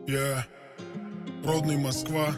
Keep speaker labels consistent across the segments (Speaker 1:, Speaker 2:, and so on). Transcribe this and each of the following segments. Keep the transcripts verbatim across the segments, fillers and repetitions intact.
Speaker 1: Я родный Москва.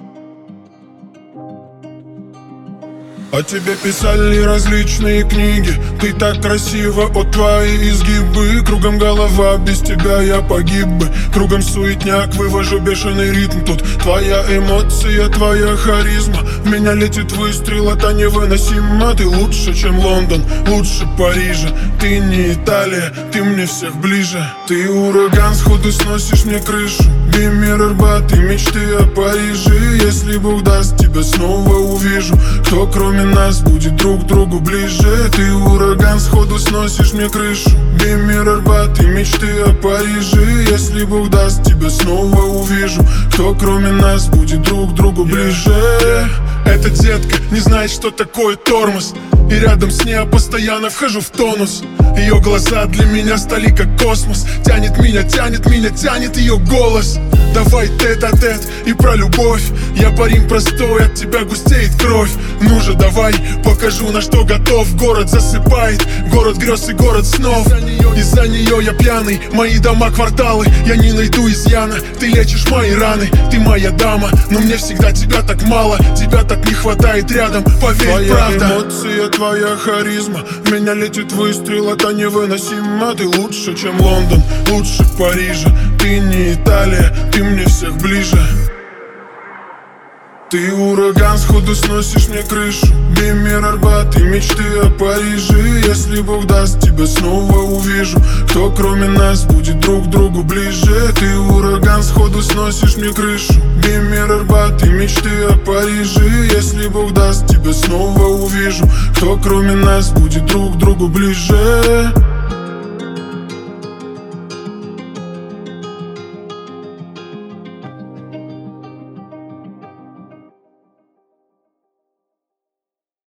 Speaker 1: О тебе писали различные книги. Ты так красива, от твои изгибы. Кругом голова, без тебя я погиб бы. Кругом суетняк, вывожу бешеный ритм. Тут твоя эмоция, твоя харизма. В меня летит выстрел, это невыносимо. Ты лучше, чем Лондон, лучше Парижа. Ты не Италия, ты мне всех ближе. Ты ураган, сходу сносишь мне крышу. Бимир, Арбат и мечты о Париже. Если Бог даст, тебя снова увижу. Кто кроме нас будет друг другу ближе? Ты ураган, сходу сносишь мне крышу. Бимир, Арбат и мечты о Париже. Если Бог даст, тебя снова увижу. Кто кроме нас будет друг другу ближе? Эта детка не знает, что такое тормоз, и рядом с ней я постоянно вхожу в тонус. Ее глаза для меня стали как космос. Тянет меня, тянет меня, тянет ее голос. Давай тет-а-тет и про любовь. Я парень простой, от тебя густеет кровь. Ну же давай, покажу, на что готов. Город засыпает, город грез и город снов. Из-за нее я пьяный, мои дома, кварталы. Я не найду изъяна, ты лечишь мои раны. Ты моя дама, но мне всегда тебя так мало. Тебя так не хватает рядом, поверь, твоя правда. Твоя эмоция, твоя харизма. В меня летит выстрел, это невыносимо. Ты лучше, чем Лондон, лучше Парижа. Ты не Италия, ты мне всех ближе. Ты ураган, сходу сносишь мне крышу. Бимир, Арбат и мечты о Париже. Если Бог даст, тебя снова увижу. Кто кроме нас будет друг другу ближе? Ты ураган, сходу сносишь мне крышу. Бимир, Арбат и мечты о Париже. Если Бог даст, тебя снова увижу. Кто кроме нас будет друг другу ближе?